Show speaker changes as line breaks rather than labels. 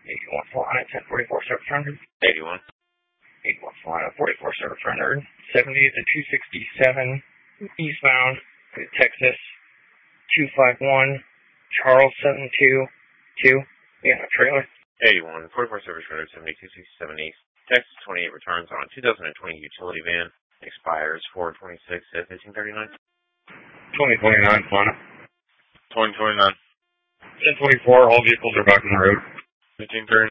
81 Solana, 1044 service rendered.
81.
81 Solana, 44 service rendered. 70 to 267 eastbound to Texas 251 Charles 722. Yeah, trailer.
81, 44 service rendered, 7267 east. Texas 28 returns on a 2020 utility van. Expires 4/26 at 1539.
2029 Solana.
2029.
1024, all vehicles are back on the road.
1530.